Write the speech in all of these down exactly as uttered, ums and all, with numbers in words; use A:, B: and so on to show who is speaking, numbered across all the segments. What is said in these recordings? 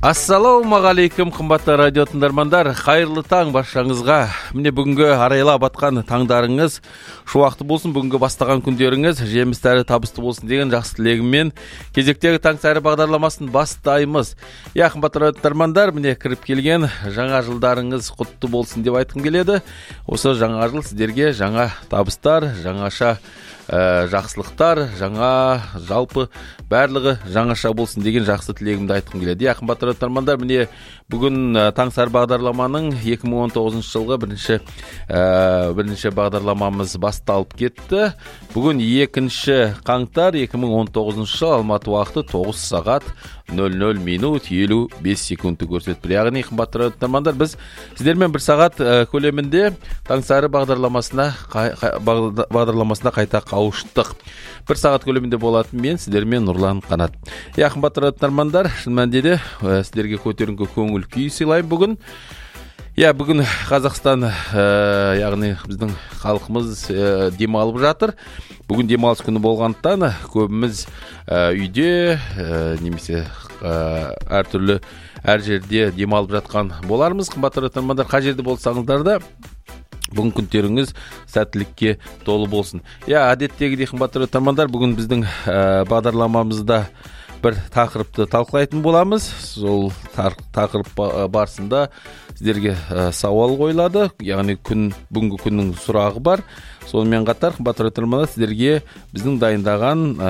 A: Ассалаумағалейкум, қымбатты радио тыңдармандар, қайырлы таң баршаңызға. Міне бүгінгі арайлап атқан таңдарыңыз шуақты болсын, бүгінгі бастаған күндеріңіз жемістері табысты болсын деген жақсы тілегіммен кезектегі таң сәрі бағдарламасын бастаймыз. Я, қымбатты радио тыңдармандар, міне кіріп келген жаңа жылдарыңыз құтты болсын деп айтқым келеді. Осы жаңа жыл сіздерге жаңа табыстар, жаңаша Ә, жақсылықтар, жаңа жалпы барлығы жаңаша болсын деген жақсы тілегімді айтқым келеді. Я, қымбатты тыңдармандар, міне бүгін ә, таң сәрі бағдарламаның екі мың он тоғызыншы жылғы бірінші ә, бірінші бағдарламамыз басталып кетті. Бүгін екінші қаңтар екі мың он тоғызыншы жыл, Алматы уақыты тоғыз сағат нөл нөл минут елу бес секундты көрсетіп. Яғни, қымбатты тыңдармандар, біз сіздермен бір сағат ә, көлемінде таң сәрі бағдарламасына қай, қай, бағдарламасына қайта қауыштық. Бір сағат көлемінде болатын мен сіздермен Нұрлан Қанат. Я, қымбатты тыңдармандар, шын мәнінде де ә, сіздерге көтеріңкі көңіл күй сыйлаймын бүгін. Я, бүгін Қазақстан, ә, яғни біздің халқымыз ә, демалып жатыр. Бүгін демалыс күні болғандықтан көбіміз ә, үйде ә, немесе ә, әртүрлі әр жерде демалып жатқан болармыз. Қымбатты тыңдармандар, қай жерде болсаңыздар да бүгін күндеріңіз сәттілікке толы болсын. Я, әдеттегідей қымбатты тыңдармандар, бүгін біздің ә, бағдарламамызда бір тақырыпты талқылайтын боламыз. Сол тақырып барысында сіздерге ә, сауал қойылады. Яғни күн бүгінгі күннің сұрағы бар. Сонымен қатар қымбатты тыңдармандар, сіздерге біздің дайындаған ә,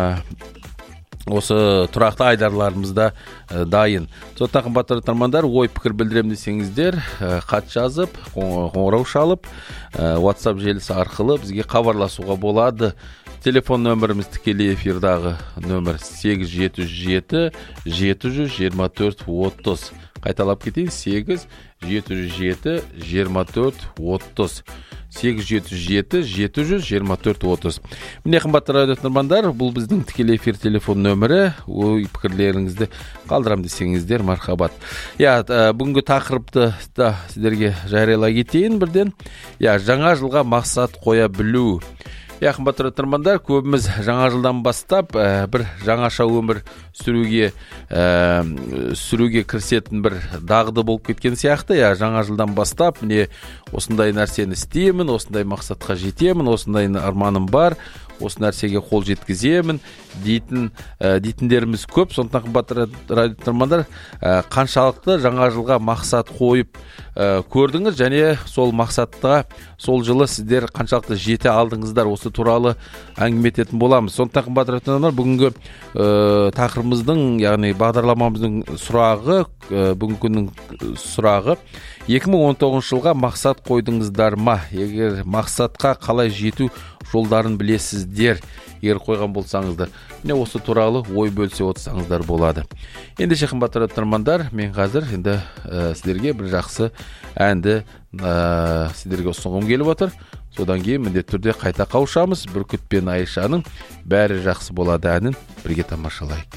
A: осы тұрақты айдарларымызда ә, дайын. Сондықтан қымбатты тыңдармандар, ой пікір білдіремін десеңіздер, ә, хат жазып, қоңырау шалып, ә, WhatsApp желісі арқылы бізге хабарласуға болады. Телефон нөміріміз тікелей эфирдағы нөмір сегіз жеті жүз жеті жеті жүз жиырма төрт отыз. Қайталап кетейін, сегіз жеті жүз жеті жиырма төрт отыз. сегіз жеті жүз жеті жеті жүз жиырма төрт отыз. Міне, қымбатты радио тыңдармандар, бұл біздің тікелей эфир телефон нөмірі. Ой пікірлеріңізді қалдырам десеңіздер, мархабат. Я, бүгінгі тақырыпты да сіздерге жариялай кетейін бірден. Я, жаңа жылға мақсат қоя білу. Я, қымбатты тыңдармандар, көбіміз жаңа жылдан бастап ә, бір жаңаша өмір сүруге ә, сүруге кірісетін бір дағды болып кеткен сияқты. Я, жаңа жылдан бастап міне осындай нәрсені істеймін, осындай мақсатқа жетемін, осындай арманым бар, осы нәрсеге қол жеткіземін дейтін ә, дейтіндеріміз көп. Сондықтан қымбатты радио тыңдармандар, ә, қаншалықты жаңа жылға мақсат қойып ә, көрдіңіз және сол мақсатқа сол жылы сіздер қаншалықты жете алдыңыздар, осы туралы әңгіме ететін боламыз. Сондықтан қымбатты радио тыңдармандар, бүгінгі ә, тақырыбымыздың, яғни бағдарламамыздың сұрағы, ә, бүгінгі күннің сұрағы: екі мың он тоғызыншы жылға мақсат қойдыңыздар ма? Егер мақсатқа қалай жету жолдарын білесіздер, егер қойған болсаңыздар, міне осы туралы ой бөлісе отырсаңыздар болады. Ендеше қымбатты тыңдармандар, мен қазір енді ә, сіздерге бір жақсы әнді ә, сіздерге ұсынғым келіп отыр. Содан кейін міндетті түрде қайта қауышамыз. Бүркіт пен Айшаның бәрі жақсы болады әнін бірге тамашалайық.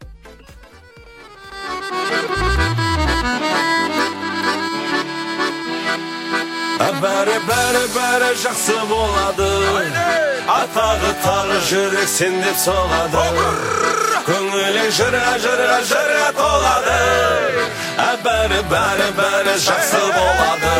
B: Бәрі, бәрі, бәрі жақсы болады. Атағы тағы жүрек сен деп соғады. Көңілің жыра, жыра, жыра толады. Бәрі, бәрі, бәрі жақсы болады.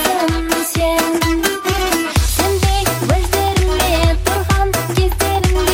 C: Сендей өздеріме тұрған кездерімде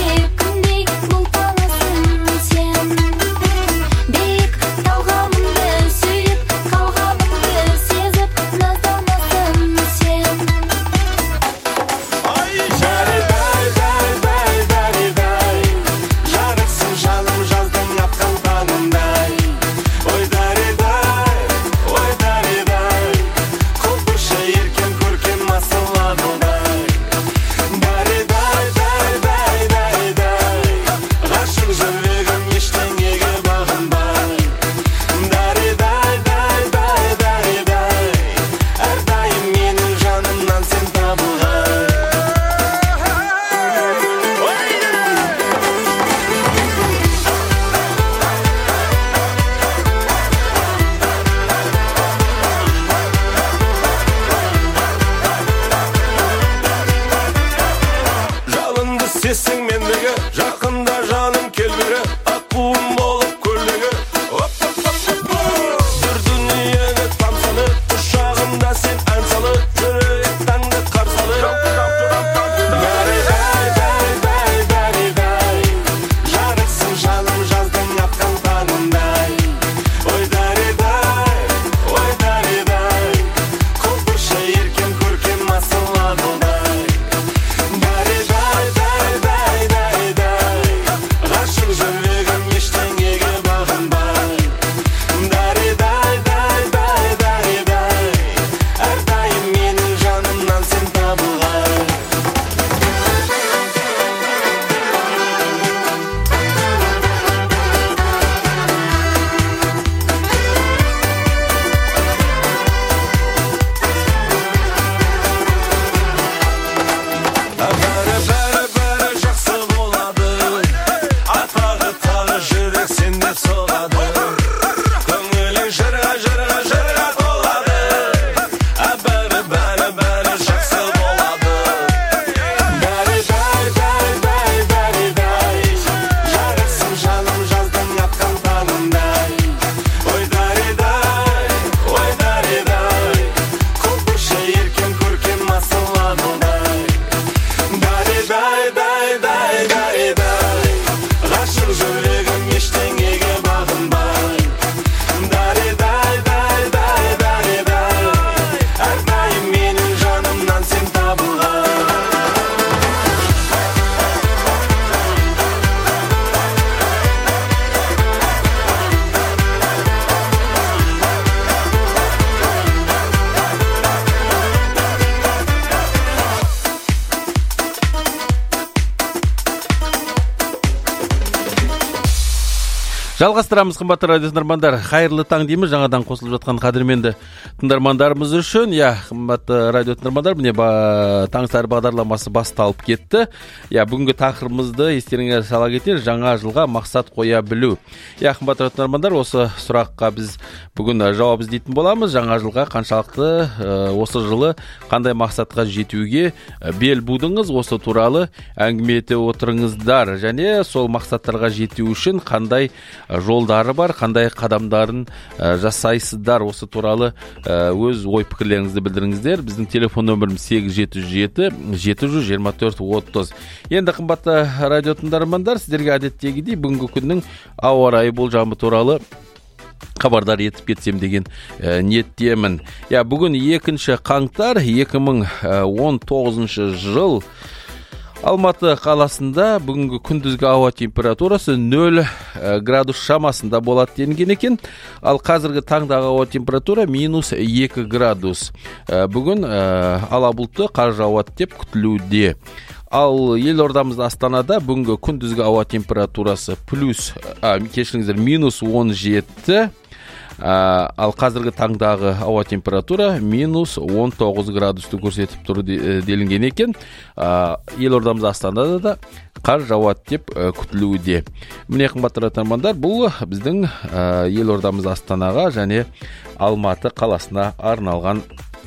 A: Жалғастырамыз, қымбатты радио тыңдармандар. Қайырлы таң дейміз жаңадан қосылып жатқан қадірменді тыңдармандарымыз үшін. Я, қымбатты радио тыңдармандар, міне ба, таң сәрі бағдарламасы басталып кетті. Я, бүгінгі тақырыбымызды естеріңізге сала кетер, жаңа жылға мақсат қоя білу. Я, қымбатты радио тыңдармандар, осы сұраққа біз бүгін жауап іздейтін боламыз. Жаңа жылға қаншалықты осы жылы қандай мақсатқа жетуге бел будыңыз, осы туралы әңгіме ете отырыңыздар. Және сол мақсаттарға жету үшін қандай жолдары бар, қандай қадамдарын ә, жасайсыздар, осы туралы ә, өз ой пікірлеріңізді білдіріңіздер. Біздің телефон нөміріміз сегіз жеті жеті жеті жүз жиырма төрт отыз. Енді қымбатты радио тыңдармандар, сіздерге әдеттегідей бүгінгі күннің ауа райы болжамы туралы хабардар етіп кетсем деген ә, ниеттемін. Я, бүгін екінші қаңтар екі мың он тоғызыншы жыл. Алматы қаласында бүгінгі күндізгі ауа температурасы нөл градус шамасында болады денген екен. Ал қазіргі таңдағы ауа температура минус екі градус. Бүгін ала бұлтты қар жауады деп күтілуде. Ал елордамыз Астанада бүгінгі күндізгі ауа температурасы плюс, а, кешіріңіздер, минус он жеті. А, ал қазіргі таңдағы ауа температура минус он тоғыз градусты көрсетіп тұр делінген екен. А, елордамыз Астанада да қар жауады деп ә, күтілуде. Міне, қымбатты тыңдармандар, бұл біздің ә, елордамыз Астанаға және Алматы қаласына арналған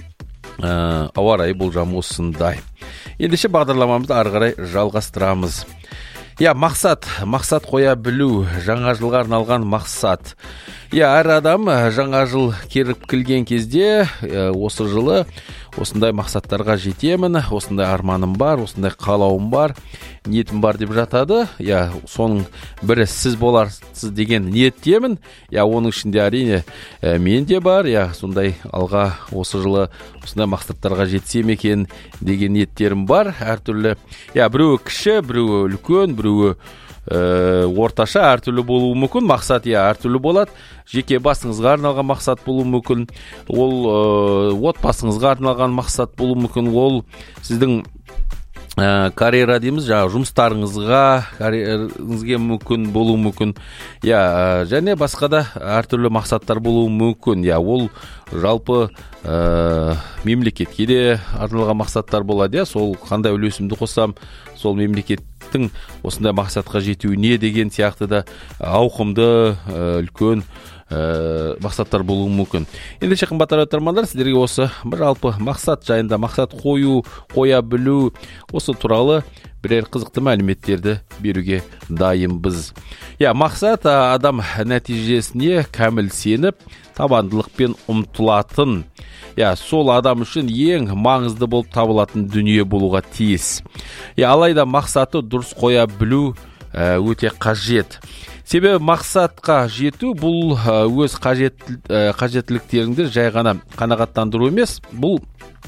A: ә, ауа райы болжамы осындай. Ендеше бағдарламамызды ары қарай жалғастырамыз. Я, мақсат, мақсат қоя білу, жаңа жылға арналған мақсат. Я, әр адам жаңа жыл керіп келген кезде осы жылы осындай мақсаттарға жетемін, осындай арманым бар, осындай қалауым бар, ниетім бар деп жатады. Я, соның бірі сіз боларсыз деген ниеттемін. Я, оның ішінде әрине мен де бар. Я, сондай алға осы жылы осындай мақсаттарға жетсем екен деген ниеттерім бар. Әртүрлі, я, біреуі кіші, біреуі үлкен, біреуі Ә, орташа, әртүрлі болуы мүмкін. Мақсат, я, әртүрлі болады. Жеке басыңызға арналған мақсат болуы мүмкін. Ол ә, отбасыңызға арналған мақсат болуы мүмкін. Ол сіздің ә, карьера дейміз, жаңағы жұмыстарыңызға, карьераңызге мүмкін болуы мүмкін. Я, және басқа да әртүрлі мақсаттар болуы мүмкін. Я, ол жалпы ә, мемлекетке де арналған мақсаттар болады. Я, сол қандай үлесімді қосам, сол мемлекет осындай мақсатқа жетуіне деген сияқты да ауқымды, үлкен мақсаттар болуы мүмкін. Ендеше, қымбатты тыңдармандар, сіздерге осы бір жалпы мақсат жайында, мақсат қою, қоя білу, осы туралы бірер қызықты мәліметтерді беруге дайынбыз. Я, мақсат адам нәтижесіне кәміл сеніп, табандылықпен ұмтылатын, я, сол адам үшін ең маңызды болып табылатын дүние болуға тиіс. Я, алайда мақсаты дұрыс қоя білу ә, өте қажет. Себебі мақсатқа жету бұл ә, өз қажет, ә, қажеттіліктеріңді жай ғана қанағаттандыру емес, бұл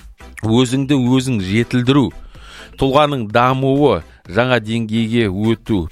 A: өзіңді өзің жетілдіру, тұлғаның дамуы, жаңа деңгейге өту.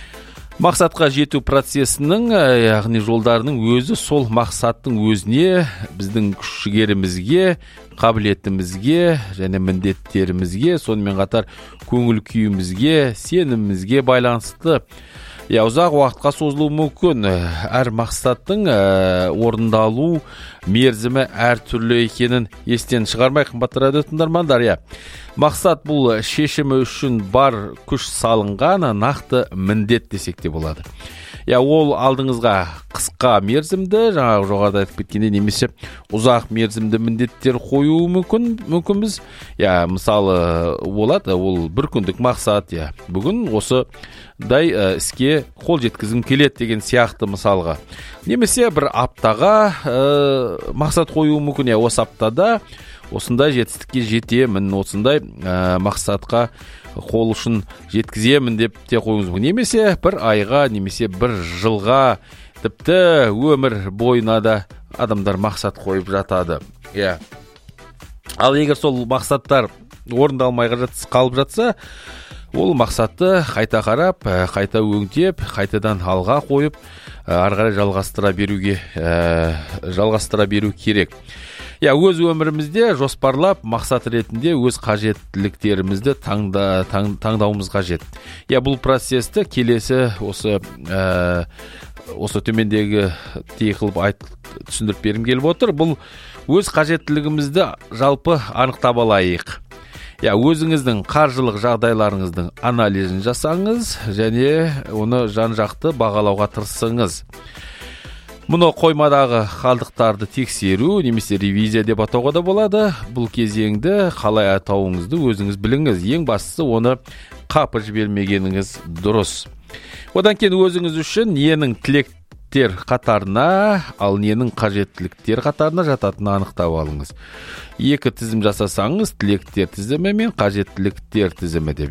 A: Мақсатқа жету процесінің, яғни жолдарының өзі сол мақсаттың өзіне, біздің күш-жігерімізге, қабілетімізге және міндеттерімізге, сонымен қатар көңіл күйімізге, сенімімізге байланысты. Я, ұзақ уақытқа созылуы мүмкін. Әр мақсаттың ә, орындалу мерзімі әр түрлі екенін естен шығармай, қымбатты радио тыңдармандар. Я, мақсат бұл шешімі үшін бар күш салынған нақты міндет десек те болады. Я, ол алдыңызға қысқа мерзімді, жаңағы жоғарыда айтып кеткенде, немесе ұзақ мерзімді міндеттер қою мүмкін, мүмкінбіз. Я, мысалы болады, ол бір күндік мақсат, я, бүгін осы дай ә, іске қол жеткізім келеді деген сияқты мысалға. Немесе бір аптаға ә, мақсат қою мүмкін. Я, осы аптада осындай жетістікке жетемін, осындай ә, мақсатқа қол ұшын жеткіземін деп те қойыңыз мүмкін. Немесе бір айға, немесе бір жылға, тіпті өмір бойына да адамдар мақсат қойып жатады. Я. Ал егер сол мақсаттар орындалмай қалып жатса, ол мақсатты қайта қарап, қайта өңдеп, қайтадан алға қойып, ары қарай жалғастыра беруге, жалғастыра беру керек. Я, өз өмірімізде жоспарлап, мақсат ретінде өз қажеттіліктерімізді таңда, таң, таңдауымыз қажет. Я, бұл процесті келесі осы ә, осы төмендегі тей қылып айтып түсіндіріп бергім келіп отыр. Бұл өз қажеттілігімізді жалпы анықтап алайық. Я, өзіңіздің қаржылық жағдайларыңыздың анализін жасаңыз және оны жан-жақты бағалауға тырысыңыз. Мұны қоймадағы қалдықтарды тексеру немесе ревизия деп атауға да болады. Бұл кезеңді қалай атауыңызды өзіңіз біліңіз. Ең бастысы оны қапы жібермегеніңіз дұрыс. Одан кейін өзіңіз үшін ненің тілектер қатарына, ал ненің қажеттіліктер қатарына жататынын анықтап алыңыз. Екі тізім жасасаңыз, тілектер тізімі мен қажеттіліктер тізімі деп.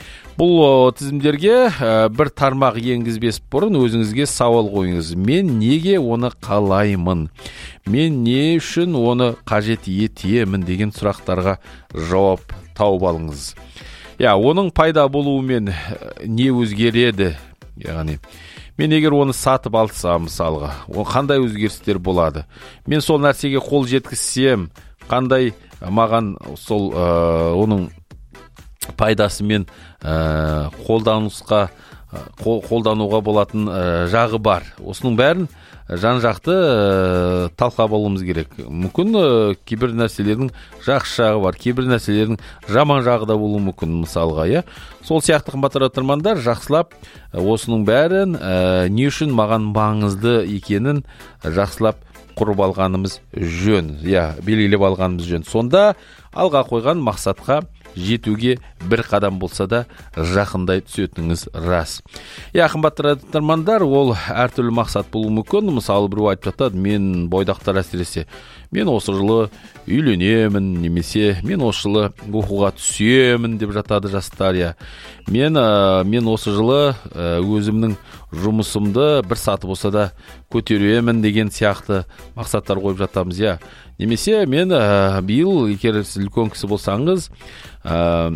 A: Бұл тізімдерге бір тармақ енгізбес бұрын өзіңізге сауал қойыңыз. Мен неге оны қалаймын? Мен не үшін оны қажет етемін деген сұрақтарға жауап тауып алыңыз. Я, оның пайда болуымен не өзгереді? Яғни, мен егер оны сатып алсам, мысалға, ол қандай өзгерістер болады? Мен сол нәрсеге қол жеткізсем, қандай маған сол ә, оның пайдасымен ә, қолданысқа қол, қолдануға болатын ә, жағы бар. Осының бәрін жан-жақты ә, талқылап алуымыз керек. Мүмкін ә, кейбір нәрселердің жақсы жағы бар, кейбір нәрселердің жаман жағы да болуы мүмкін, мысалға, иә. Сол сияқты қымбатты тыңдармандар, жақсылап ә, осының бәрін ә, не үшін маған маңызды екенін жақсылап құрып алғанымыз жөн, иә, белгілеп алғанымыз жөн. Сонда алға қойған мақсатқа жетуге бір қадам болса да жақындай түсетініңіз рас. Я, қымбатты тыңдармандар, ол әртүрлі мақсат болуы мүмкін. Мысалы, біреу айтып жатады, мен бойдақтар әсіресе, мен осы жылы үйленемін, немесе мен осы жылы оқуға түсемін деп жатады жастар. Я, мен ә, мен осы жылы ә, өзімнің жұмысымды бір саты болса да көтеремін деген сияқты мақсаттар қойып жатамыз. Я, немесе мен ә, биыл, егер сіз үлкен кісі болсаңыз, ә,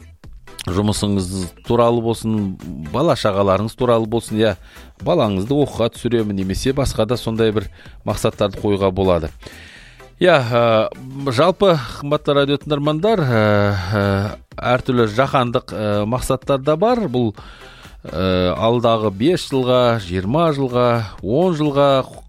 A: жұмысыңыз туралы болсын, бала шағаларыңыз туралы болсын, я, балаңызды оқуға түсіремін, немесе басқа да сондай бір мақсаттарды қойға болады. Я, ә, жалпы қымбатты радио тыңдармандар, ә, ә, әртүрлі жаһандық ә, мақсаттар да бар. Бұл ә, алдағы бес жылға, жиырма жылға, он жылға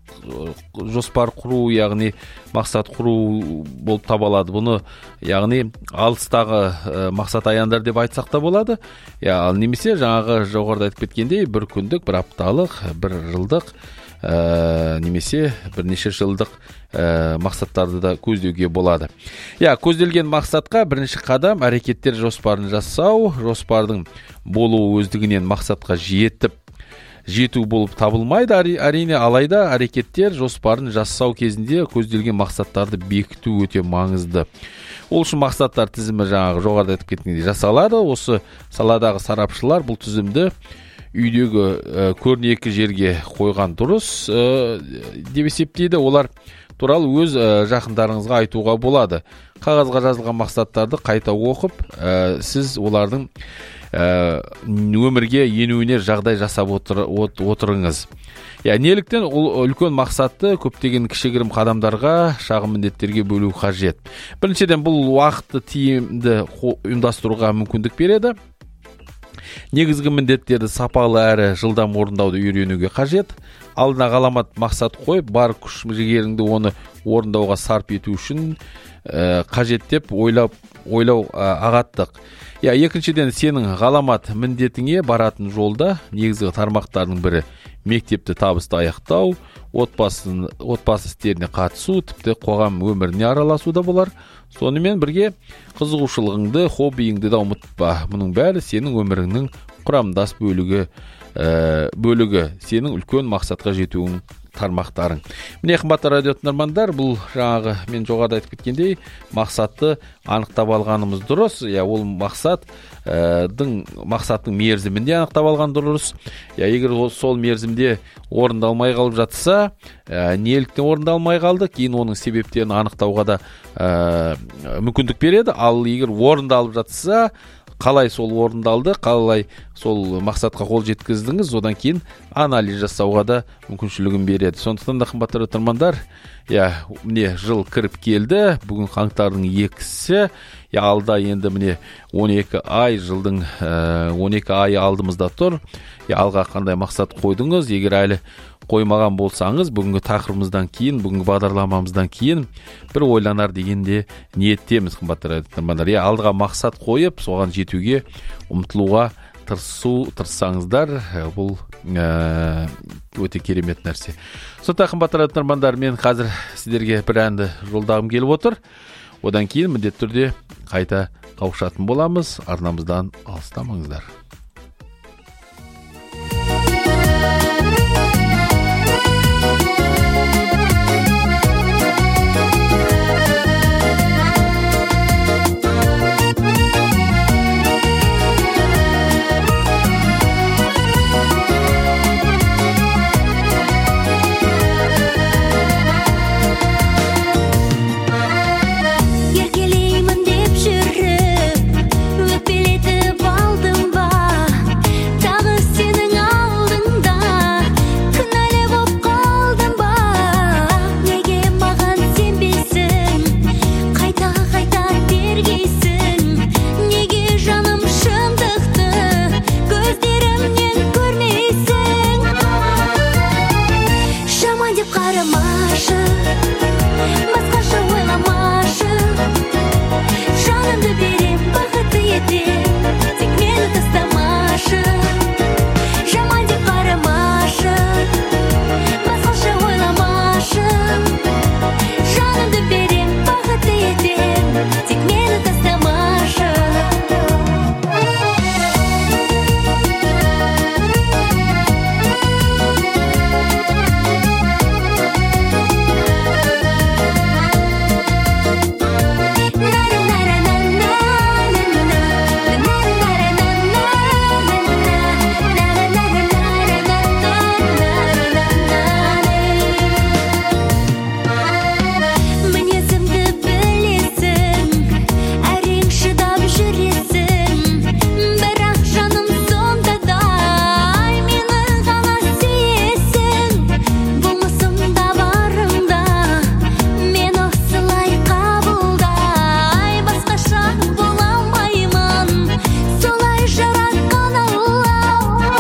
A: жоспар құру, яғни мақсат құру болып табылады. Бұны, яғни алыстағы ә, мақсат аяндар деп айтсақ та болады. Я, ал немесе жаңағы жоғарыда айтып кеткендей, бір күндік, бір апталық, бір жылдық, ә, немесе бірнеше жылдық ә, мақсаттарды да көздеуге болады. Я, көзделген мақсатқа бірінші қадам әрекеттер жоспарын жасау. Жоспардың болуы өздігінен мақсатқа жетіп жету болып табылмайды, әрине, алайда әрекеттер жоспарын жасау кезінде көзделген мақсаттарды бекіту өте маңызды. Ол үшін мақсаттар тізімі жаңағы жоғарыда айтып кеткендей жасалады. Осы саладағы сарапшылар бұл тізімді үйдегі ә, көрнекі жерге қойған дұрыс ә, деп есептейді. Олар туралы өз ә, жақындарыңызға айтуға болады. Қағазға жазылған мақсаттарды қайта оқып, ә, сіз олардың ә, өмірге енуіне жағдай жасап отыр, от, отырыңыз. Я, неліктен ол үлкен мақсатты көптеген кішігірім қадамдарға, шағын міндеттерге бөлу қажет. Біріншіден, бұл уақытты тиімді ұйымдастыруға мүмкіндік береді. Негізгі міндеттерді сапалы әрі жылдам орындауды үйренуге қажет. Алдына ғаламат мақсат қойып, бар күш жігеріңді оны орындауға сарп ету үшін ә, қажет деп ойлап, ойлау ә, ағаттық. Я, екіншіден, сенің ғаламат міндетіңе баратын жолда негізгі тармақтардың бірі мектепті табысты аяқтау, отбасы, отбасы істеріне қатысу, тіпті қоғам өміріне араласу да болар. Сонымен бірге қызығушылығыңды, хоббиіңді да ұмытпа. Мұның бәрі сенің өміріңнің құрамдас бөлігі, ә, бөлігі, сенің үлкен мақсатқа жетуің тармақтарың. Міне, қымбатты радио тыңдармандар, бұл жаңағы мен жоғарыда айтып кеткендей мақсатты анықтап алғанымыз дұрыс. Я, ол мақсат дың мақсаттың мерзімінде анықтап алған дұрыс. Я, егер сол мерзімде орындалмай қалып жатса, ә, неліктен орындалмай қалды, кейін оның себептерін анықтауға да ә, мүмкіндік береді. Ал егер орындалып жатса, қалай сол орындалды, қалай сол мақсатқа қол жеткіздіңіз, одан кейін анализ жасауға да мүмкіншілігін береді. Сондықтан да қымбатты тыңдармандар, я міне жыл кіріп келді, бүгін қаңтардың екісі, я алда енді міне он екі ай, жылдың он екі ай алдымызда тұр. Я алға қандай мақсат қойдыңыз? Егер әлі қоймаған болсаңыз, бүгінгі тақырыбымыздан кейін, бүгінгі бағдарламамыздан кейін бір ойланар дегенде ниеттеміз, қымбатты тыңдармандар. Я алдыға мақсат қойып, соған жетуге ұмтылуға тырысу тырыссаңыздар, бұл өте керемет нәрсе. Сондықтан қымбатты тыңдармандар, мен қазір сіздерге бір әнді жолдағым келіп отыр. Одан кейін міндетті түрде қайта қауышатын боламыз. Арнамыздан алыстамаңыздар.
C: Еркелеймін деп жүріп, өкпелетіп алдым ба? Тағы сенің алдыңда кінәлі боп қалдым ба? Неге маған сенбейсің, қайта-қайта тергейсің? Неге жаным шындықты көздерімнен көрмейсің? Жаман деп қарамашы, басқаша ойламашы. Жанымды берем, бақытты етем, тек мені тастамашы. Жаман деп қарамашы, басқаша ойламашы. Жанымды берем, бақытты етем, тек мені тастамашы. Мінезімді білесің, әрең шыдап жүресің. Бірақ жаным сонда да мені ғана сүйесің. Болмысымда барыңда мен осылай қабылдай. Басқаша бола алмаймын, солай жаратқан Алла.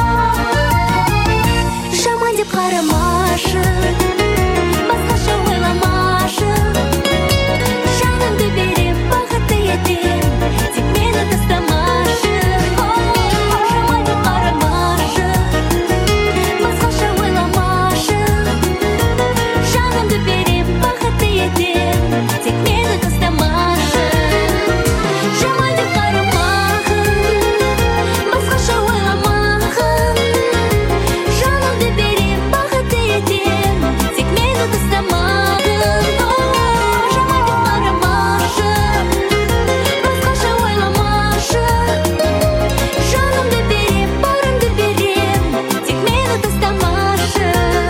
C: Жаман деп қарамашы, басқаша ойламашы. Жанымды берем, бақытты етем, тек мені тастамашы. Жаман деп қарамашы, басқаша ойламашы. Жанымды берем, бақытты етем, тек мені тастамашы. Жаман деп қарамағын, басқаша ойламағын. Жанымды берем, бақытты етем, тек мені тастамағын. Жаман деп қарамашы, басқаша ойламашы. Жанымды берем, барымды берем, тек мені тастамашы.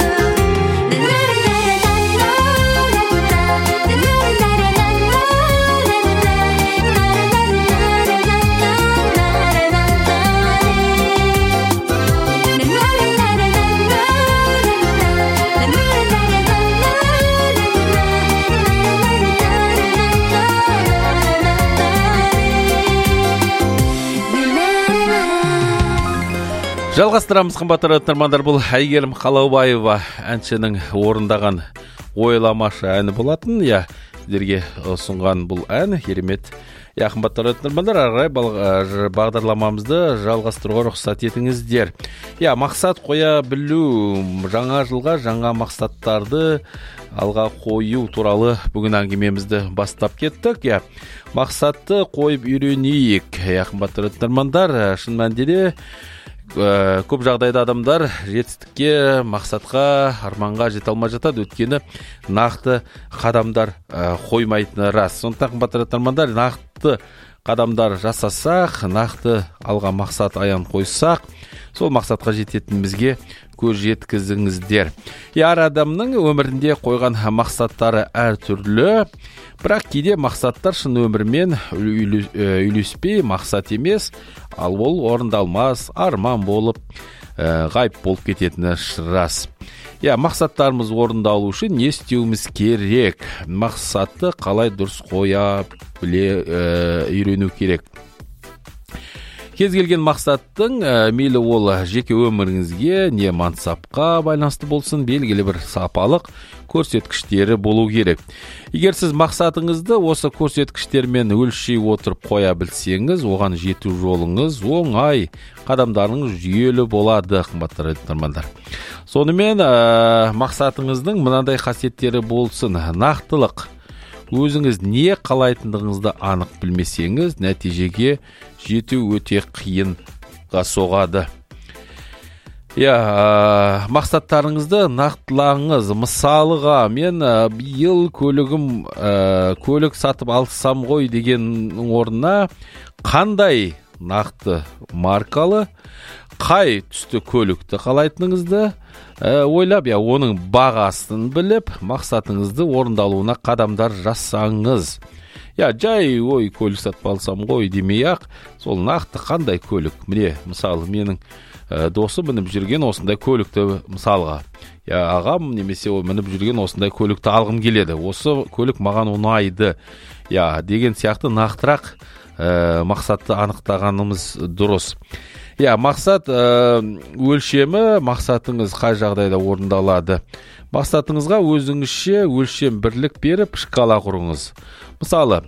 A: Жалғастырамыз, қымбатты тыңдармандар. Бұл Әйгерім Қалаубаева әншінің орындаған ойламашы әні болатын. Я сіздерге ұсынған бұл ән керемет. Я қымбатты тыңдармандар, ары қарай бағдарламамызды жалғастыруға рұқсат етіңіздер. Я мақсат қоя білу, жаңа жылға жаңа мақсаттарды алға қою туралы бүгін әңгімемізді бастап кеттік. Я мақсатты қойып үйренейік. Я қымбатты тыңдармандар, шын мәнінде көп жағдайда адамдар жетістікке, мақсатқа, арманға жете алмай жатады, өйткені нақты қадамдар қоймайтыны рас. Сондықтан қымбатты тыңдармандар, нақты қадамдар жасасақ, нақты алға мақсат аян қойсақ, сол мақсатқа жететінімізге көз жеткізіңіздер. Әр адамның өмірінде қойған мақсаттары әр түрлі, бірақ кейде мақсаттар шын өмірмен үйлеспей мақсат емес, ал ол орындалмас арман болып ғайып болып кететіні рас. Я, мақсаттарымыз орындалу үшін не істеуіміз керек? Мақсатты қалай дұрыс қоя біле үйрену керек. Кез келген мақсаттың мейлі ол жеке өміріңізге не мансапқа байланысты болсын, белгілі бір сапалық көрсеткіштері болу керек. Егер сіз мақсатыңызды осы көрсеткіштермен өлшей отырып қоя білсеңіз, оған жету жолыңыз оңай, қадамдарыңыз жүйелі болады, қымбатты тыңдармандар. Сонымен мақсатыңыздың мынандай қасиеттері болсын: нақтылық. Өзіңіз не қалайтындығыңызды анық білмесеңіз, нәтижеге жету өте қиынға соғады. Я, мақсаттарыңызды нақтылаңыз. Мысалыға, мен биыл көлігім көлік сатып алсам ғой деген орнына қандай нақты маркалы, қай түсті көлікті қалайтыныңызды ойлап, я, оның бағасын біліп, мақсатыңызды орындалуына қадамдар жасаңыз. Я, жай, ой, көлік сатып алсам ғой демей ақ, сол нақты қандай көлік. Міне, мысалы, менің досы мініп жүрген осындай көлікті, мысалға, я, ағам немесе мініп жүрген осындай көлікті алғым келеді. Осы көлік маған ұнайды, я, деген сияқты нақтырақ мақсатты анықтағанымыз дұрыс. Я, мақсат өлшемі, мақсатыңыз қай жағдайда орындалады. Мақсатыңызға өзіңізше өлшем бірлік беріп шкала құрыңыз. Мысалы,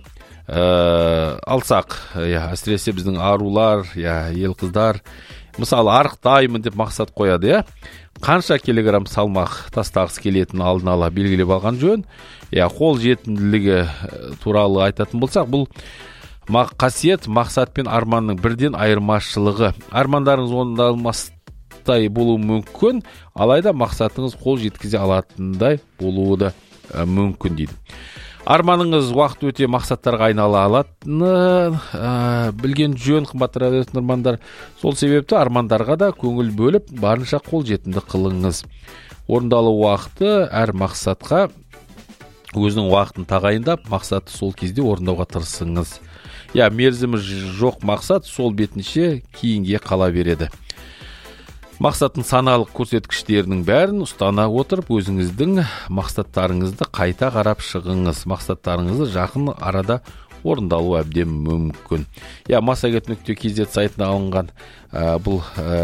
A: алсақ, я, әсіресе біздің арулар, я, ел қыздар, мысалы, арықтаймын деп мақсат қояды, я. Қанша килограмм салмақ тастағысы келетін алдын ала белгілеп алған жөн. Я, қол жетімділігі туралы айтатын болсақ, бұл қасиет мақсат пен арманның бірден айырмашылығы. Армандарыңыз орындалмастай болуы мүмкін, алайда мақсатыңыз қол жеткізе алатындай болуы да мүмкін дейді. Арманыңыз уақыт өте мақсаттарға айнала алатыны білген жөн, қымбатты радио тыңдармандар. Сол себепті армандарға да көңіл бөліп, барынша қол жетімді қылыңыз. Орындалу уақыты әр мақсатқа өзінің уақытын тағайындап, мақсатты сол кезде орындауға тырысыңыз. Я, мерзімі жоқ мақсат сол бетінше кейінге қала береді. Мақсаттың саналық көрсеткіштерінің бәрін ұстана отырып, өзіңіздің мақсаттарыңызды қайта қарап шығыңыз. Мақсаттарыңызды жақын арада орындалу әбден мүмкін. Я, массагет нүкте кз сайтына алынған бұл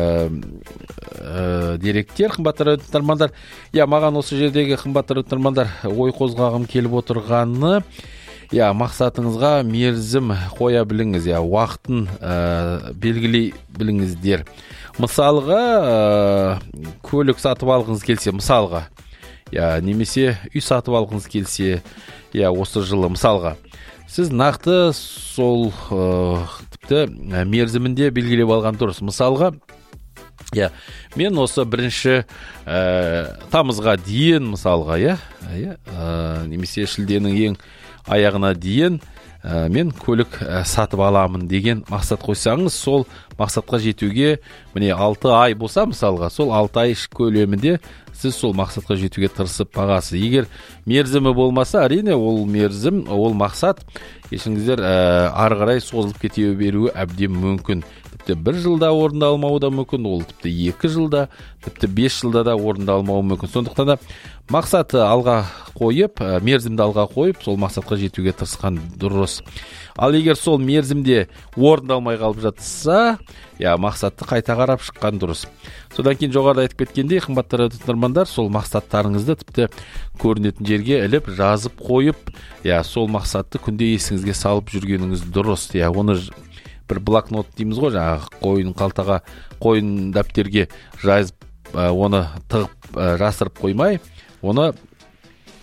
A: деректер, қымбатты тыңдармандар. Я, маған осы жердегі, қымбатты тыңдармандар, ой қозғағым келіп отырғаны, я, мақсатыңызға мерзім қоя біліңіз, я, уақытын белгілей біліңіздер. Мысалға, көлік сатып алғыңыз келсе, мысалға, я, немесе үй сатып алғыңыз келсе, я, осы жылы, мысалға, сіз нақты сол тіпті мерзімінде белгілеп алған дұрыс. Мысалға, я, мен осы бірінші тамызға дейін, мысалға, я, немесе шілденің ең аяғына дейін мен көлік сатып аламын деген мақсат қойсаңыз, сол мақсатқа жетуге, міне, алты ай болса, мысалға, сол алты ай көлемінде сіз сол мақсатқа жетуге тырысып бағасыз. Егер мерзімі болмаса, әрине, ол мерзім, ол мақсат, кешіңіздер, ары қарай созылып кете беруі әбден мүмкін. Тіпті бір жылда орындалмауы да мүмкін, ол тіпті екі жылда, тіпті бес жылда да орындалмауы мүмкін. Сондықтан да мақсатты алға қойып, мерзімді алға қойып, сол мақсатқа жетуге тырысқан дұрыс. Ал егер сол мерзімде орындалмай қалып жатса, я, мақсатты қайта қарап шыққан дұрыс. Содан кейін жоғарыда айтып кеткендей, қымбатты тыңдармандар, сол мақсаттарыңызды тіпті көрінетін жерге іліп, жазып қойып, я, сол мақсатты күнде есіңізге салып жүргеніңіз дұрыс. Я, оны бір блокнот дейміз ғой, жаңағы қойын қалтаға, қойын дәптерге жазып, оны тығып жасырып қоймай, оны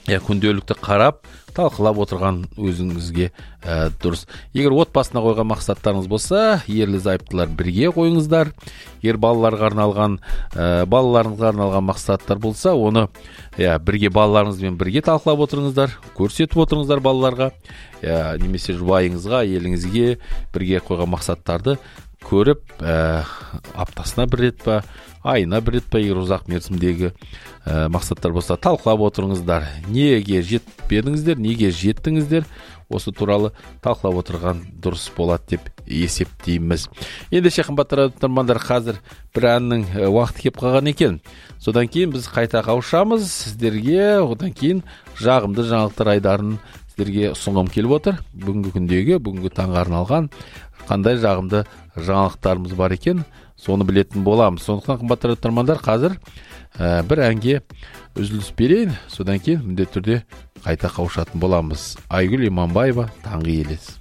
A: я күнделікті қарап талқылап отырған өзіңізге ә, дұрыс. Егер отбасына қойған мақсаттарыңыз болса, ерлі зайыптылар бірге қойыңыздар. Егер балаларға арналған ә, балаларыңызға арналған мақсаттар болса, оны ә, бірге балаларыңызбен бірге талқылап отырыңыздар, көрсетіп отырыңыздар балаларға, ә, немесе жұбайыңызға, еліңізге бірге қойған мақсаттарды көріп, ә, аптасына бір рет па, айына бір рет па, егер ұзақ мерзімдегі ә, мақсаттар болса, талқылап отырыңыздар. Неге жетпедіңіздер, неге жеттіңіздер, осы туралы талқылап отырған дұрыс болады деп есептейміз. Ендеше қымбатты тыңдармандар, қазір бір әннің уақыты кеп қалған екен. Содан кейін біз қайта қауышамыз сіздерге, одан кейін жағымды жаңалықтар айдарын сіздерге ұсынғым келіп отыр. Бүгінгі күндегі, бүгінгі таңға арналған қандай жағымды жаңалықтарымыз бар екен, соны білетін боламыз. Сондықтан қымбатты тыңдармандар, қазір ә, бір әнге үзіліс берейін, содан кейін міндетті түрде қайта қауышатын боламыз. Айгүл Иманбаева, Таңғы елес.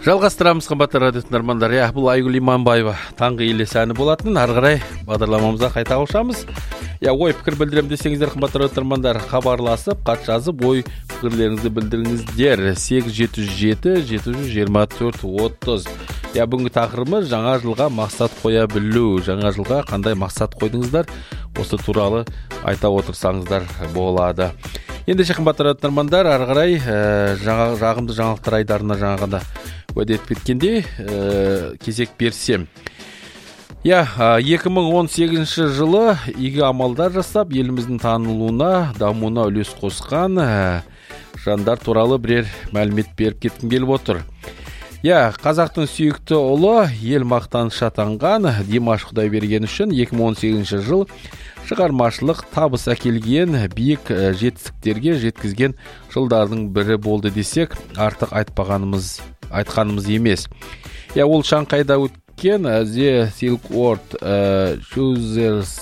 A: Жалғастырамыз қымбатты радио тыңдармандар. Я, бұл Айгүл Иманбаева таңғы елес әні болатын. Ары қарай бағдарламамызға қайта қосамыз. Я, ой пікір білдірем десеңіздер, қымбатты радио тыңдармандар, хабарласып, хат жазып, ой пікірлеріңізді білдіріңіздер. сегіз жеті жүз жеті жеті жүз жиырма төрт отыз. Я, бүгінгі тақырыбымыз жаңа жылға мақсат қоя білу. Жаңа жылға қандай мақсат қойдыңыздар? Осы туралы айта отырсаңыздар болады. Ендеше қымбатты радио тыңдармандар, ары қарай жаңа жағымды жаңалықтар айдарына жаңағында уәде етіп кеткенде ә, кезек берсем. Я, екі мың он сегізінші жылы игі амалдар жасап, еліміздің танылуына, дамуына үлес қосқан ә, жандар туралы бірер мәлімет беріп кеткім келіп отыр. Я, қазақтың сүйікті ұлы, ел мақтаныш атанған Димаш Құдайберген үшін екі мың он сегізінші жыл шығармашылық табыс әкелген, биік жетістіктерге жеткізген жылдардың бірі болды десек, артық айтпағанымыз айтқанымыз емес. Я, ол Шанхайда өткен The Silk Road Shooters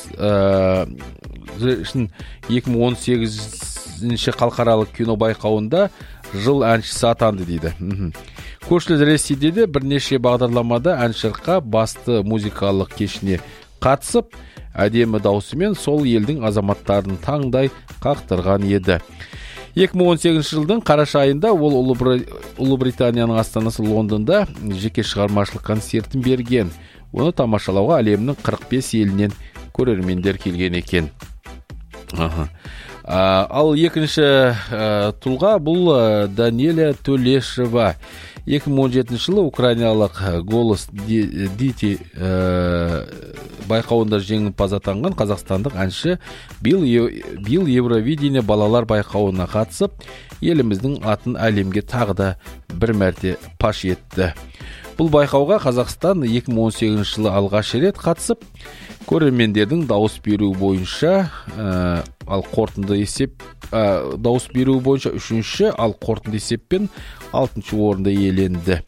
A: үшін екі мың он сегізінші халықаралық кино байқауында жыл әншісі атанды дейді. Көршілес Ресейде де бірнеше бағдарламада әншірқа басты музыкалық кешіне қатысып, әдемі даусымен сол елдің азаматтарын таңдай қақтырған еді. екі мың он сегізінші жылдың қараша айында ол Ұлыбританияның астанасы Лондонда жеке шығармашылық концертін берген. Оны тамашалауға әлемнің қырық бес елінен көрермендер келген екен. Аха. А, ал екінші ә, тұлға бұл Даниэля Төлешева. екі мың он жетінші жылы украиналық Голос Дити ә, байқауында жеңімпаз атанған қазақстандық әнші биыл Евровидение балалар байқауына қатысып, еліміздің атын әлемге тағы да бір мәрте паш етті. Бұл байқауға Қазақстан екі мың он сегізінші жылы алғаш рет қатысып, көрермендердің дауыс беру бойынша ә, ал қорытынды есеп ә, дауыс беру бойынша үшінші, ал қорытынды есеппен алтыншы орынды иеленді.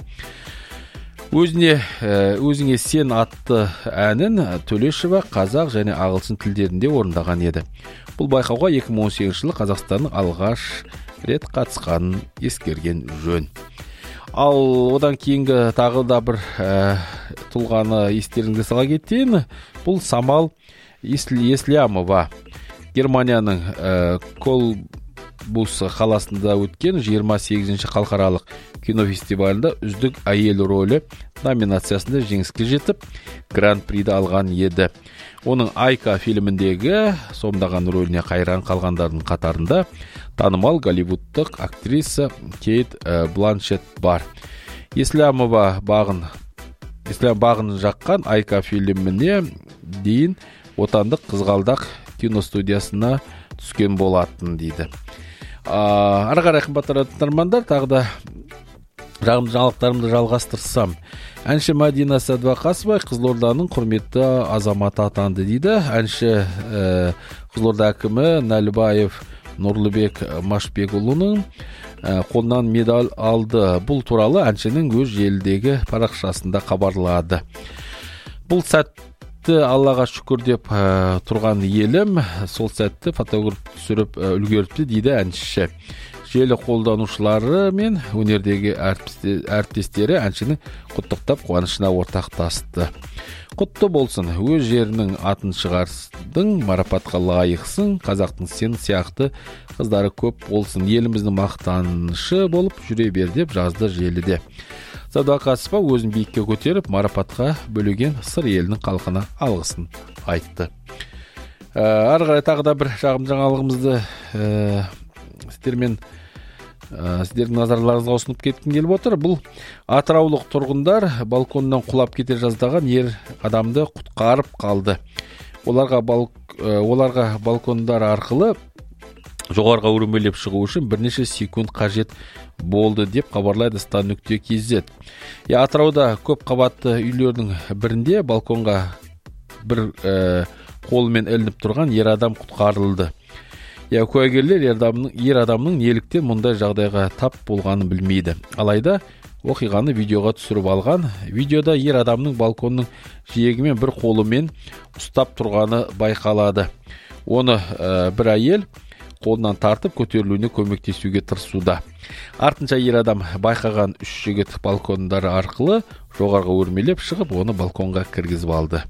A: Өзіне ә, өзіңе сен атты әнін Төлешева қазақ және ағылшын тілдерінде орындаған еді. Бұл байқауға екі мың он сегізінші жылы Қазақстанның алғаш рет қатысқанын ескерген жөн. Ал одан кейінгі тағы да бір ә, тұлғаны естеріңізге сала кетейін. Бұл Самал Еслямова. Германияның ә, Колбус қаласында өткен жиырма сегізінші халықаралық кинофестивалінде үздік әйел рөлі номинациясында жеңіске жетіп, гран-приді алған еді. Оның Айка фильміндегі сомдаған рөліне қайран қалғандардың қатарында танымал голливудтық актриса Кейт Бланшетт бар. Еслямова бағын Ислам бағын жаққан Айка фильміне дейін отандық қызғалдақ киностудиясына түскен болатын дейді. Ары қарай қымбатты тыңдармандар, тағы да жағымды жаңалықтарымды жалғастырсам. Әнші Мадина Сәдуақасова Қызылорданың құрметті азаматы атанды дейді. Әнші ә, Қызылорда әкімі Нәлібаев Нұрлыбек Машбекұлының ә, қолынан медаль алды. Бұл туралы әншінің өз желідегі парақшасында хабарлады. Бұл сәтті Аллаға шүкір деп ә, тұрған елім сол сәтті фотограф түсіріп ә, үлгеріпті дейді әнші. Желі қолданушылары мен өнердегі әріптестері әншінің құттықтап қуанышына ортақтасты. Құтты болсын, өз жерінің атын шығарсың, марапатқа лайықсың, қазақтың сен сияқты қыздары көп болсын, еліміздің мақтанышы болып жүре бер деп жазды желіде. Сәдуақасова өзін биікке көтеріп, марапатқа бөлеген сыр елінің халқына алғысын айтты. Ары қарай тағы да бір жағымды жаңалығымызды ә, сіздермен ә, сіздердің назарларыңызға ұсынып кеткім келіп отыр. Бұл атыраулық тұрғындар балконнан құлап кете жаздаған ер адамды құтқарып қалды. Оларға, балк, ә, оларға балкондар арқылы жоғарыға өрмелеп шығу үшін бірнеше секунд қажет болды деп хабарлайды стан нүкте кз. Я, Атырауда көп қабатты үйлердің бірінде балконға бір ә, қолымен ілініп тұрған ер адам құтқарылды. Я, куәгерлер ер адамның, ер адамның неліктен мұндай жағдайға тап болғанын білмейді. Алайда оқиғаны видеоға түсіріп алған. Видеода ер адамның балконның жиегімен бір қолымен ұстап тұрғаны байқалады. Оны ә, бір әйел қолынан тартып көтерілуіне көмектесуге тырысуда. Артынша ер адам байқаған үш жігіт балкондары арқылы жоғарғы өрмелеп шығып, оны балконға кіргізіп алды.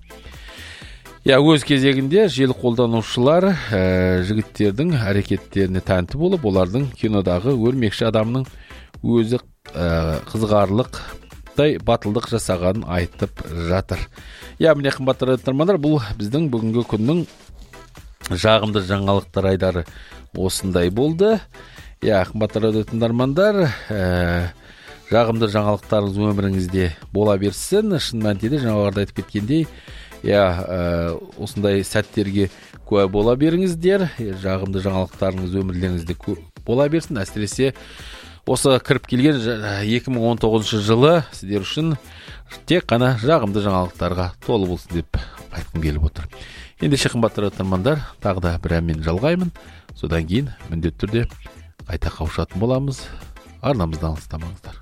A: Я, өз кезегінде желі қолданушылар ә, жігіттердің әрекеттеріне тәнті болып, олардың кинодағы өрмекші адамның өзі ә, қызғарлықтай батылдық жасағанын айтып жатыр. Я, міне қымбатты тыңдармандар, бұл біздің бүгінгі күннің жағымды жаңалықтар айдары осындай болды. Я, қымбатты тыңдармандар, ә, жағымды жаңалықтарыңыз өміріңізде бола берсін. Шын мәнінде жаңаларда айтып кеткендей, я, ә, осындай сәттерге куә бола беріңіздер. Жағымды жаңалықтарыңыз өмірлеріңізде бола берсін. Әсіресе осы кіріп келген екі мың он тоғызыншы жылы сіздер үшін тек қана жағымды жаңалықтарға толы болсын деп айтқым келіп отыр. Ендеше қымбатты тыңдармандар, тағы да бір әнмен жалғаймын. Содан кейін міндетті түрде қайта қауышатын боламыз. Арнамыздан алыстамаңыздар.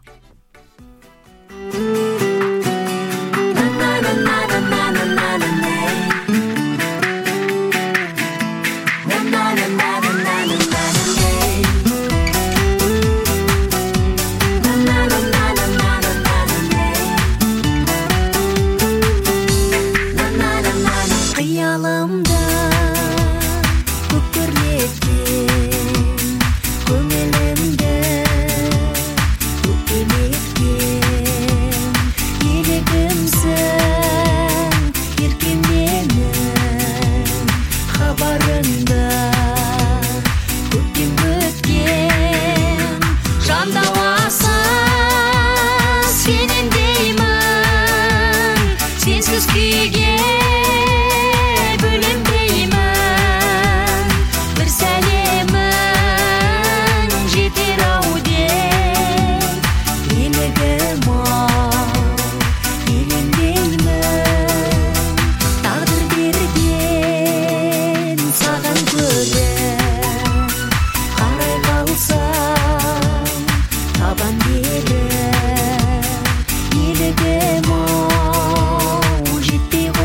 C: Елігім ау жетпей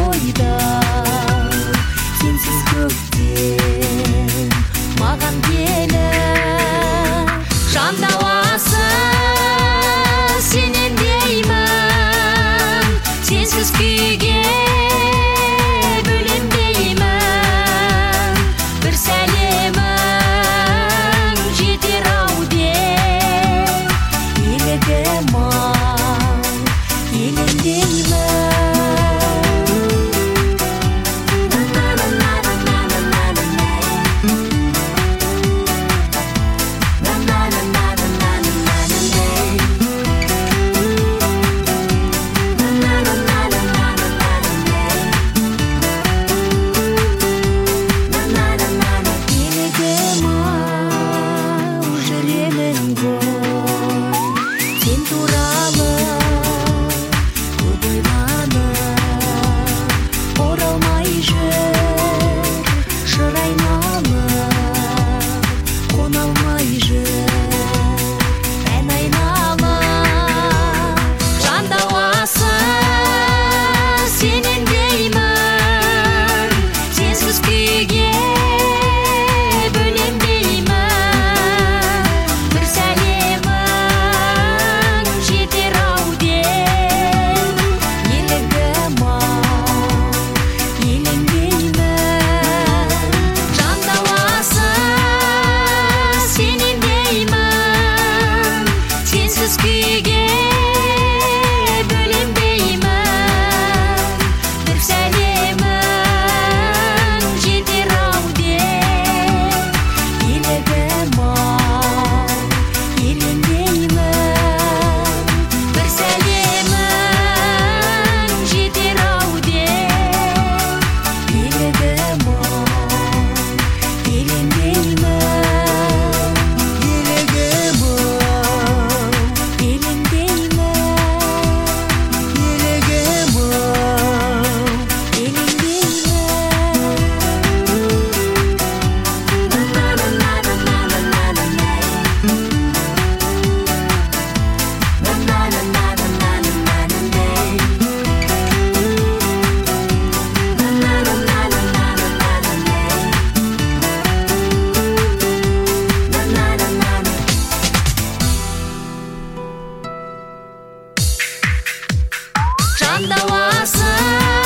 C: орындаласы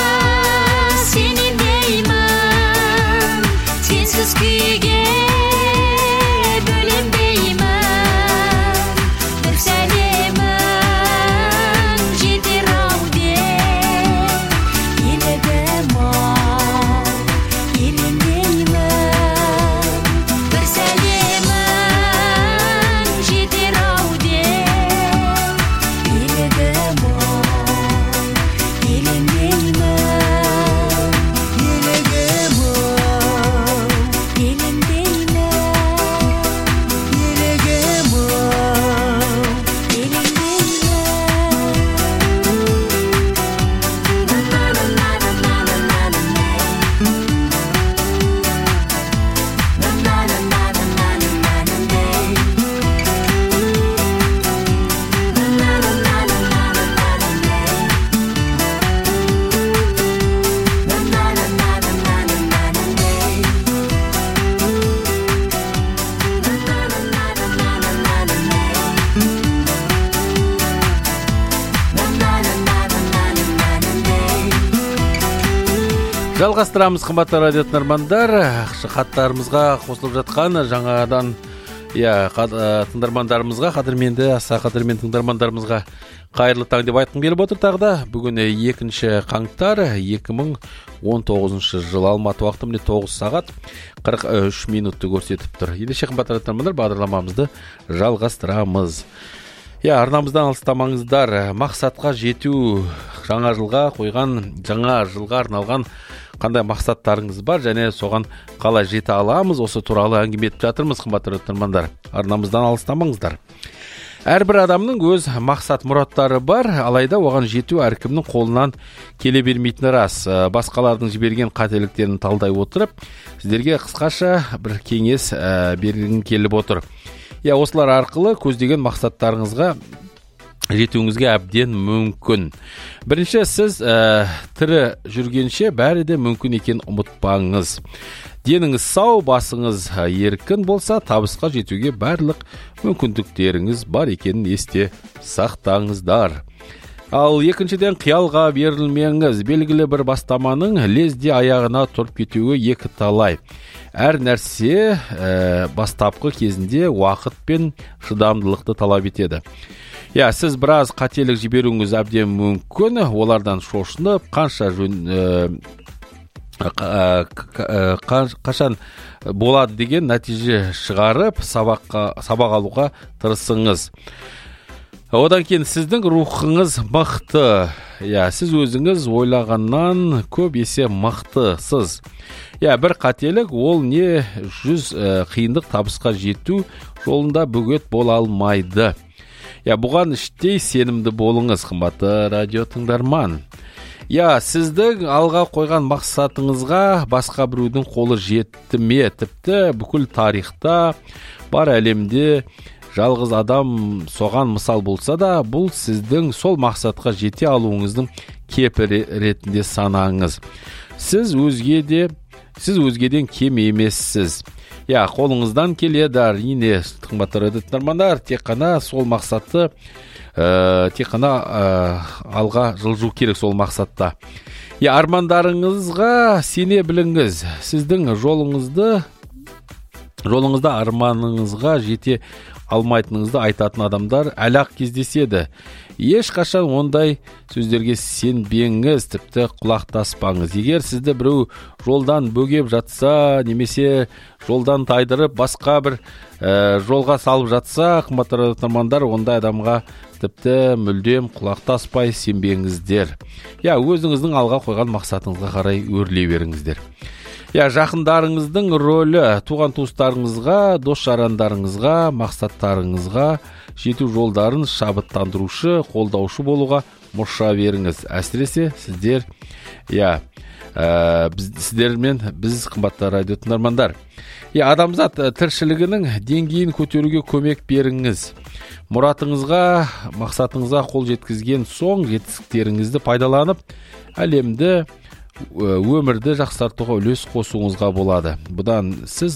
C: сенемеймін сенсіз күйге бөленбеймін бір сәлемің жетер ау деп елігім ау еленбеймін бір сәлемің жетер ау деп елігім ау
A: Жалғастырамыз, қымбатты радио тыңдармандар. Хаттарымызға қосылып жатқан жаңадан иә тыңдармандарымызға, қадірменді, аса қадірменді тыңдармандарымызға қайырлы таң деп айтқым келіп отыр тағы да. Бүгін екінші қаңтар екі мың он тоғызыншы жыл, Алматы уақыты міне тоғыз сағат қырық үш минутты көрсетіп тұр. Ендеше қымбатты радио тыңдармандар, бағдарламамызды жалғастырамыз. Я, арнамыздан алыстамаңыздар. Мақсатқа жету, жаңа жылға қойған, жаңа жылға арналған қандай мақсаттарыңыз бар және соған қалай жете аламыз, осы туралы әңгіме етіп жатырмыз, қымбатты тыңдармандар. Арнамыздан алыстамаңыздар. Әрбір адамның өз мақсат мұраттары бар, алайда оған жету әркімнің қолынан келе бермейтіні рас. Басқалардың жіберген қателіктерін талдай отырып, сіздерге қысқаша бір кеңес бергім келіп отыр. Я, осылар арқылы көздеген мақсаттарыңызға жетуіңізге әбден мүмкін. Бірінші, сіз ә, тірі жүргенше бәрі де мүмкін екен ұмытпаңыз. Деніңіз сау, басыңыз еркін болса, табысқа жетуге барлық мүмкіндіктеріңіз бар екенін есте сақтаңыздар. Ал екіншіден, қиялға берілмеңіз. Белгілі бір бастаманың лезде аяғына тұрып кетуі екі талай. Әр нәрсе ә, бастапқы кезінде уақыт пен шыдамдылықты талап етеді. Я, сіз біраз қателік жіберуіңіз әбден мүмкін, олардан шошынып, қанша жөн, ә, қашан болады деген нәтиже шығарып, сабаққа, сабақ алуға тырысыңыз. Одан кейін сіздің рухыңыз мықты. Я, сіз өзіңіз ойлағаннан көп есе мықтысыз. Я, бір қателік ол не жүз ә, қиындық табысқа жету жолында бөгет бола алмайды. Я, бұған іштей сенімді болыңыз, қымбатты радио тыңдарман. Я, сіздің алға қойған мақсатыңызға басқа біреудің қолы жетті ме? Тіпті бүкіл тарихта бар әлемде жалғыз адам соған мысал болса да, бұл сіздің сол мақсатқа жете алуыңыздың кепілі ретінде санаңыз. Сіз өзге сіз өзгеден кем емессіз. Я, қолыңыздан келеді, әрине, қымбатты радио тыңдармандар, тек қана сол мақсатты ә, тек қана ә, алға жылжу керек сол мақсатта. Я, армандарыңызға сене біліңіз. Сіздің жолыңызды жолыңызда арманыңызға жете алмайтыныңызды айтатын адамдар әлі-ақ кездеседі. Ешқашан ондай сөздерге сенбеңіз, тіпті құлақтаспаңыз. Егер сізді біреу жолдан бөгеп жатса, немесе жолдан тайдырып, басқа бір ә, жолға салып жатса, қымбатты тыңдармандар, ондай адамға тіпті мүлдем құлақтаспай сенбеңіздер. Я, өзіңіздің алға қойған мақсатыңызға қарай өрлей беріңіздер. Я, жақындарыңыздың рөлі туған туыстарыңызға, дос жарандарыңызға, мақсаттарыңызға жету жолдарын шабыттандырушы, қолдаушы болуға мұрша беріңіз. Әсіресе сіздер, я, ә, біз, сіздермен біз қымбатты радио тыңдармандар. Я, адамзат тіршілігінің деңгейін көтеруге көмек беріңіз. Мұратыңызға, мақсатыңызға қол жеткізген соң жетістіктеріңізді пайдаланып, әлемді өмірді жақсартуға үлес қосуыңызға болады. Бұдан сіз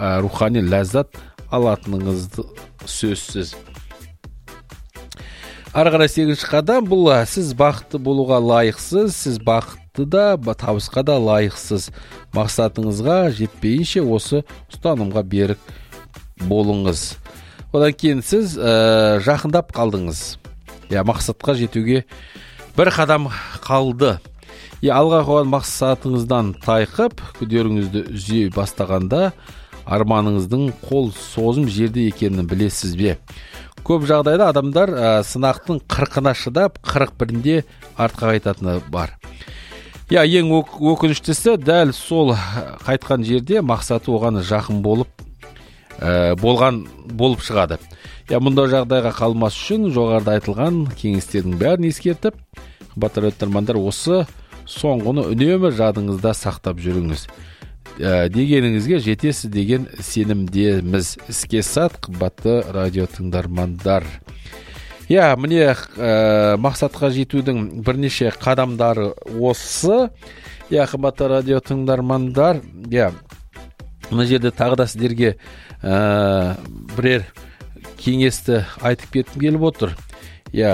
A: рухани ләззат алатыныңызды сөзсіз. ары қарай сегізінші қадам бұл сіз бақытты болуға лайықсыз, сіз бақытты да табысқа да лайықсыз. Мақсатыңызға жетпейінше осы ұстанымға берік болыңыз. Одан кейін сіз ә, жақындап қалдыңыз. Я мақсатқа жетуге бір қадам қалды. Я алға қойған мақсатыңыздан тайқып, күдеріңізді үзе бастағанда арманыңыздың қол созым жерде екенін білесіз бе? Көп жағдайда адамдар ә, сынақтың қырқына шыдап, қырық бірінде артқа қайтатыны бар. Я ең өкініштісі дәл сол қайтқан жерде мақсаты оған жақын болып ә, болған болып шығады. Я мұндай жағдайға қалмас үшін жоғарыда айтылған кеңестердің бәрін ескертіп, қымбатты тыңдармандар, осы соңғыны үнемі жадыңызда сақтап жүріңіз. Ә, дегеніңізге жетесіз деген сенімдеміз. Іске сат, қымбатты радио тыңдармандар. Я, міне ә, мақсатқа жетудің бірнеше қадамдары осы. Я, қымбатты радио тыңдармандар, я, мына жерде тағы да сіздерге ә, бірер кеңесті айтып кеткім келіп отыр. Я,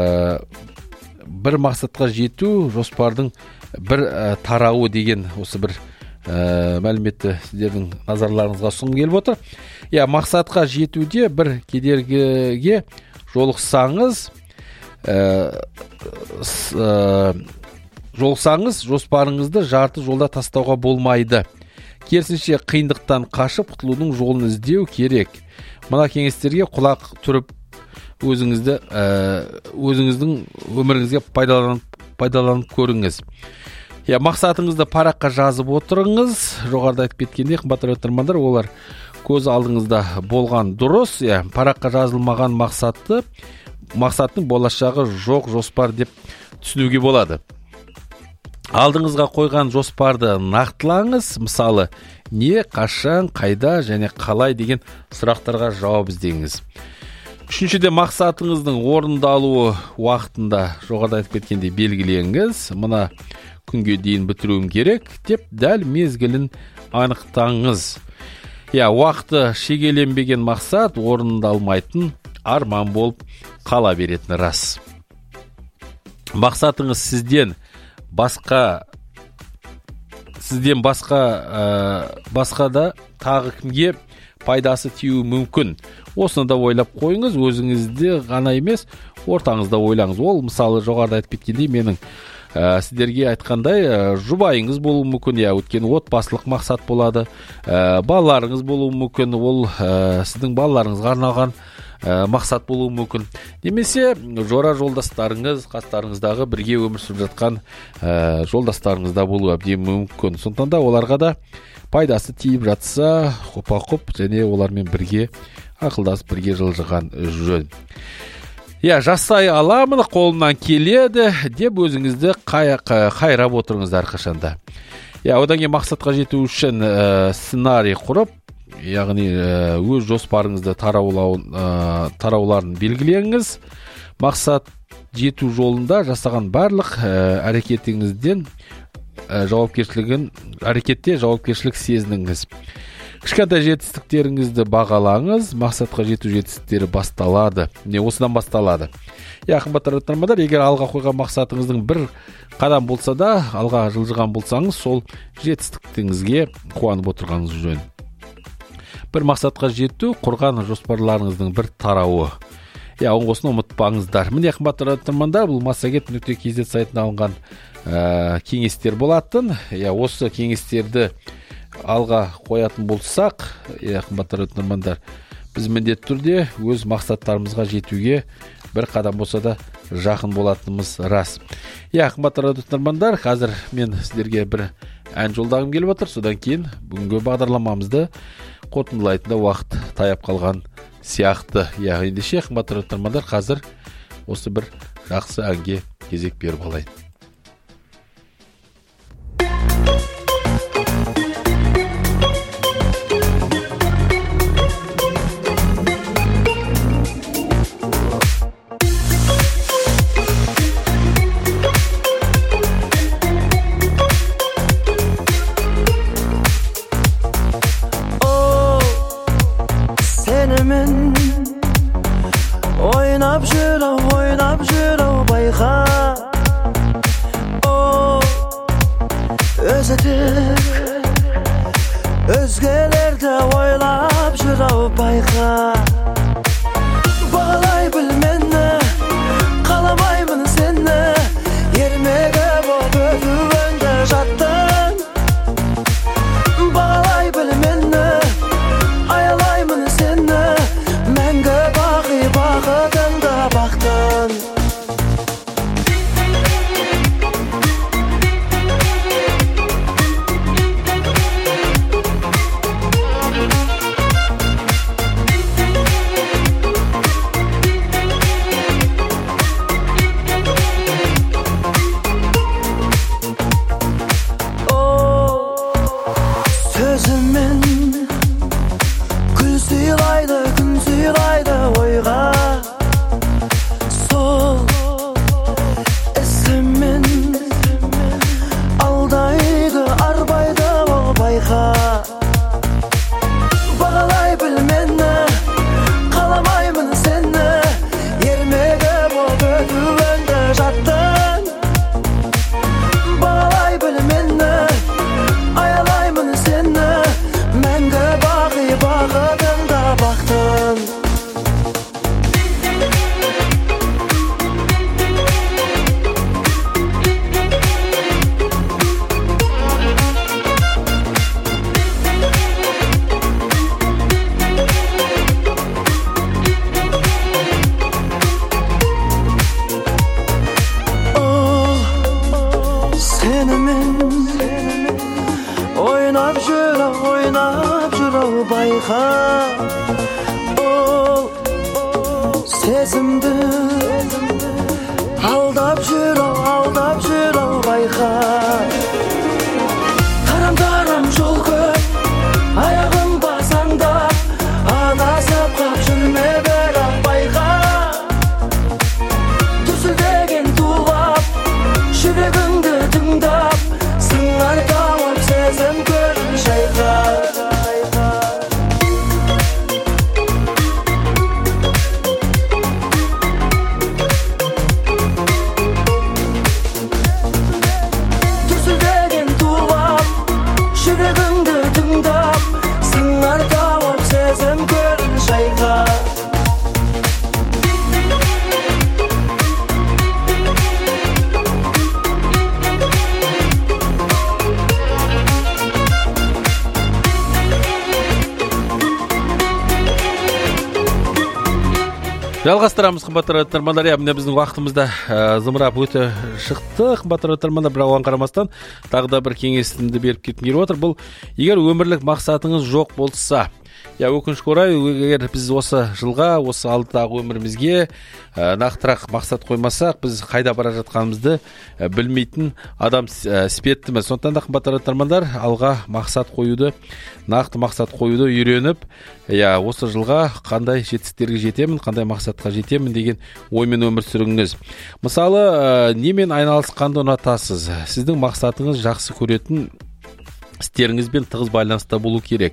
A: ә, бір мақсатқа жету жоспардың бір ә, тарауы деген осы бір Ә, мәліметті сіздердің назарларыңызға сұнып келіп отыр. Я, мақсатқа жетуде бір кедергіге жолықсаңыз, ә, ә, жолықсаңыз, жоспарыңызды жарты жолда тастауға болмайды. Керісінше қиындықтан қашып құтылудың жолын іздеу керек. Мына кеңестерге құлақ түріп өзіңізді ә, өзіңіздің өміріңізге пайдаланып, пайдаланып көріңіз. Я, мақсатыңызды параққа жазып отырыңыз. Жоғарыда айтып кеткендей, қымбатты тыңдармандар, олар көз алдыңызда болған дұрыс. Я, параққа жазылмаған мақсатты, мақсаттың болашағы жоқ жоспар деп түсінуге болады. Алдыңызға қойған жоспарды нақтылаңыз. Мысалы, не, қашан, қайда және қалай деген сұрақтарға жауап іздеңіз. Үшіншіде, мақсатыңыздың орындалуы уақытында жоғарыда айтып кеткендей белгілеңіз. Мына күнге дейін бітіруім керек деп дәл мезгілін анықтаңыз. Я, уақыты шегеленбеген мақсат орындалмайтын арман болып қала беретіні рас. Мақсатыңыз сізден басқа сізден басқа ә, басқа да тағы кімге пайдасы тиюі мүмкін. Осыны да ойлап қойыңыз, өзіңізде ғана емес, ортаңызда ойлаңыз. Ол мысалы жоғарыда айтып кеткендей менің Ә, сіздерге айтқандай ә, жұбайыңыз болуы мүмкін, я, өткен отбасылық мақсат болады, ә, балаларыңыз болуы мүмкін, ол ә, сіздің балаларыңызға арналған ә, мақсат болуы мүмкін. Немесе жора жолдастарыңыз, қастарыңыздағы бірге өмір сүріп жатқан ә, жолдастарыңызда болуы әбден мүмкін. Сондықтан да оларға да пайдасы тиіп жатса, құпа-құп және олармен бірге ақылдасып бірге жылжыған жөн. Я, жасай аламын, қолымнан келеді деп өзіңізді қай, қайрап отырыңыз әрқашанда. Я, одан кейін мақсатқа жету үшін ә, сценарий құрып, яғни ә, өз жоспарыңызды тараулау, ә, тарауларын белгілеңіз. Мақсат жету жолында жасаған барлық ә, әрекетіңізден ә, жауапкершілігін, әрекетте жауапкершілік сезініңіз. Кішкентай жетістіктеріңізді бағалаңыз. Мақсатқа жету жетістіктері басталады. Не, осыдан басталады. Я, қымбатты тыңдармандар, егер алға қойған мақсатыңыздың бір қадам болса да, алға жылжыған болсаңыз, сол жетістігіңізге қуанып отырғаныңыз жөн. Бір мақсатқа жету құрған жоспарларыңыздың бір тарауы. Я, осыны ұмытпаңыздар. Міне, қымбатты тыңдармандар, бұл массагет нүкте кз сайтында алынған ә, кеңестер болатын. Я, осы кеңестерді алға қоятын болсақ, е, қымбатты тыңдармандар, біз міндетті түрде өз мақсаттарымызға жетуге бір қадам болса да жақын болатынымыз рас. Е, қымбатты тыңдармандар, қазір мен сіздерге бір ән жолдағым келіп отыр. Содан кейін бүгінгі бағдарламамызды қорытындылайтында уақыт таяп қалған сияқты. Е, ендеше қымбатты тыңдармандар, қазір осы бір жақсы әнге кезек беріп алайын.
D: Oynar байқа, ол сезімді алдап жүр ау, алдап жүр ау байқа. Тарам-тарам жол көп, аяғың басаңда, адасып қап жүрме бірақ байқа. Дүрсілдеген тулап, жүрегіңді тыңдап, сыңар тауып сезім көлін шайқа. Дүрсілдеген тулап, жүрегіңді тыңдап, сыңар тауып сезім көлін шайқа.
A: Жалғастырамыз, қымбатты тыңдармандар. Міне біздің уақытымызда зымырап өте шықты, қымбатты тыңдармандар. Бірақ оған қарамастан тағы да бір кеңесімді беріп кеткім келіп отыр. Бұл егер өмірлік мақсатыңыз жоқ болса, я өкінішке орай, егер біз осы жылға, осы алдыдағы өмірімізге нақтырақ мақсат қоймасақ, біз қайда бара жатқанымызды білмейтін адам іспеттіміз. Сондықтан да қымбатты тыңдармандар, алға мақсат қоюды, нақты мақсат қоюды үйреніп, я осы жылға қандай жетістіктерге жетемін, қандай мақсатқа жетемін деген оймен өмір сүріңіз. Мысалы, немен айналысқанды ұнатасыз? Сіздің мақсатыңыз жақсы көретін істеріңізбен тығыз байланыста болу керек.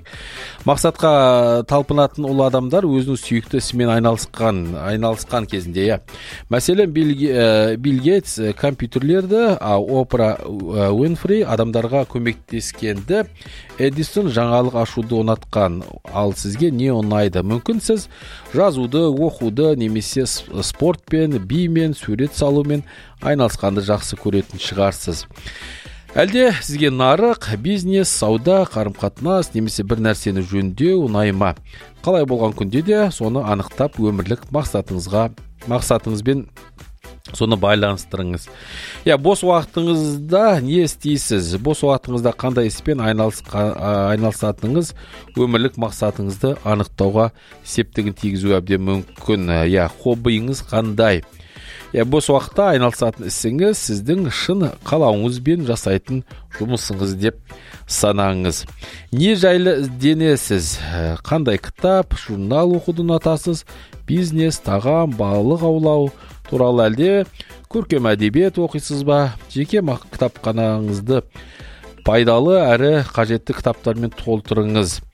A: Мақсатқа талпынатын ұлы адамдар өзінің сүйікті ісімен айналысқан, айналысқан кезінде, я. Мәселен, Билл Гейтс компьютерлерді, Опра Уинфри адамдарға көмектескенді, Эдисон жаңалық ашуды ұнатқан. Ал сізге не ұнайды? Мүмкін сіз жазуды, оқуды, немесе спортпен, бимен, сурет салумен айналысқанды жақсы көретін шығарсыз. Әлде сізге нарық, бизнес, сауда, қарым-қатынас, немесе бір нәрсені жөндеу ұнай ма? Қалай болған күнде де соны анықтап өмірлік мақсатыңызға, мақсатыңызбен соны байланыстырыңыз. Я, бос уақытыңызда не істейсіз? Бос уақытыңызда қандай іспен айналысатыныңыз өмірлік мақсатыңызды анықтауға септігін тигізуі әбден мүмкін. Я, хоббиіңіз қандай? Я, бос уақытта айналысатын ісіңіз сіздің шын қалауыңызбен жасайтын жұмысыңыз деп санаңыз. Не жайлы ізденесіз? Қандай кітап, журнал оқуды ұнатасыз? Бизнес, тағам, балық аулау туралы, әлде көркем әдебиет оқисыз ба? Жеке кітапханаңызды пайдалы әрі қажетті кітаптармен толтырыңыз.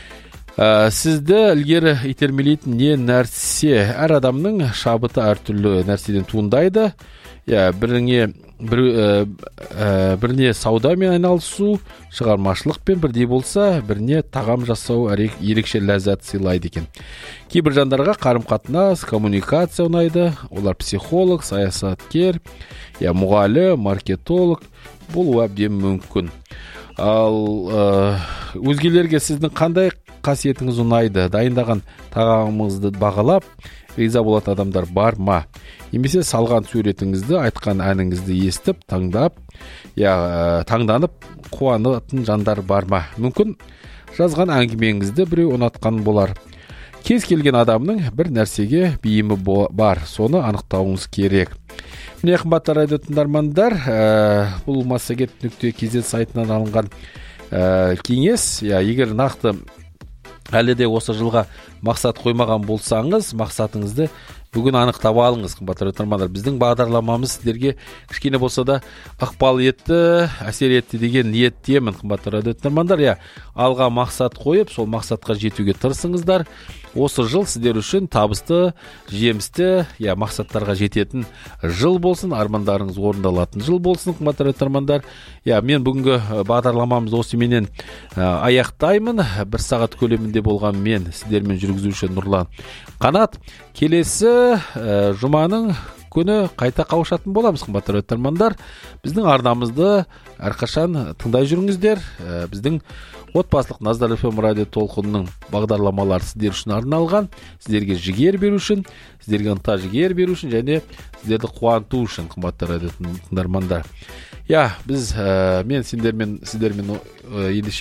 A: Сізді ілгері итермелейтін не нәрсе? Әр адамның шабыты әртүрлі нәрседен туындайды. Я, біріне, бір, ә, біріне саудамен айналысу, шығармашылықпен бірдей болса, біріне тағам жасау ерекше ләззат сыйлайды екен. Кейбір жандарға қарым-қатынас, коммуникация ұнайды. Олар психолог, саясаткер, я, мұғалім, маркетолог болуы әбден мүмкін. Ал ә, өзгелерге сіздің қандай қасиетіңіз ұнайды? Дайындаған тағамыңызды бағалап, риза болатын адамдар бар ма? Немесе салған суретіңізді, айтқан әніңізді естіп, таңдап, я, таңданып қуанатын жандар бар ма? Мүмкін жазған әңгімеңізді біреу ұнатқан болар. Кез келген адамның бір нәрсеге бейімі бар, соны анықтауыңыз керек. Міне, қымбатты радио тыңдармандар, бұл массагет нүкте кз сайтынан алынған кеңес. Егер нақты әлі де осы жылға мақсат қоймаған болсаңыз, мақсатыңызды бүгін анықтап алыңыз, қымбатты тыңдармандар. Біздің бағдарламамыз сіздерге кішкене болса да ықпал етті, әсер етті деген ниеттемін, қымбатты радио тыңдармандар. Я, алға мақсат қойып, сол мақсатқа жетуге тырысыңыздар. Осы жыл сіздер үшін табысты, жемісті, я, мақсаттарға жететін жыл болсын, армандарыңыз орындалатын жыл болсын, қымбатты тыңдармандар. Я, мен бүгінгі бағдарламамыз осыменен аяқтаймын. Бір сағат көлемінде болған мен, сіздермен жүргізуші Нұрлан Қанат. Келесі ә, жұманың күні қайта қауышатын боламыз, қымбатты тыңдармандар. Біздің арнамызды әрқашан тыңдай жүріңіздер. Ә, біздің отбасылық Наздар эф эм радио толқынының бағдарламалары сіздер үшін арналған, сіздерге жігер беру үшін, сіздерге ынта жігер беру үшін және сіздерді қуанту үшін, қымбатты радио тыңдармандар. Я, біз ә, мен сендермен сіздермен ә, ендеше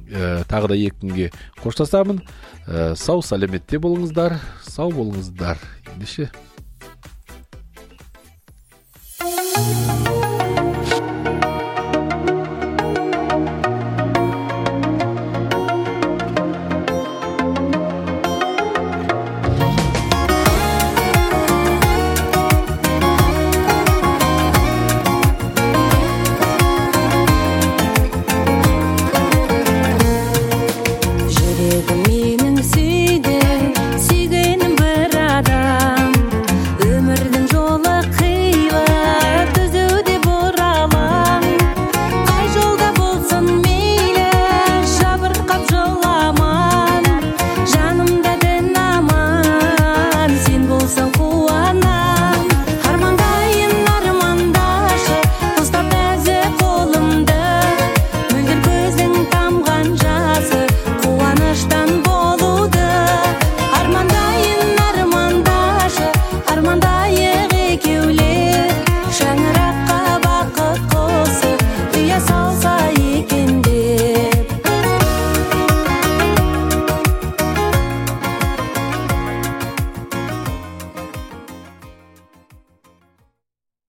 A: тағы да екі күнге қоштасамын. Сау саламатте болыңыздар, сау болыңыздар ендеше.